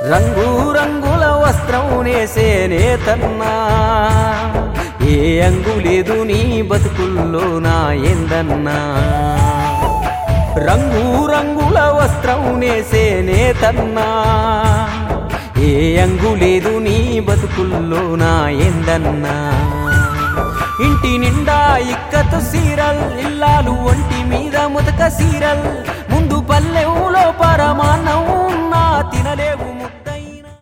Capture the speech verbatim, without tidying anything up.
రంగు రంగుల వస్త్రం నేసే నేతన్నా ఏ అంగు లేదు నీ బతుకుల్లో నా ఏందన్నా రంగు రంగుల వస్త్రం నేసే నేతన్నా ఏ అంగు లేదు నీ బతుకుల్లో నా ఏందన్నా ఇంటి నిండా ఇక్కతు సీరల్ ఇల్లాలు ఒంటి మీద ముతక సీరల్ ముందు పల్లెవులో పరమాన్నం ఉన్నా తినలేవు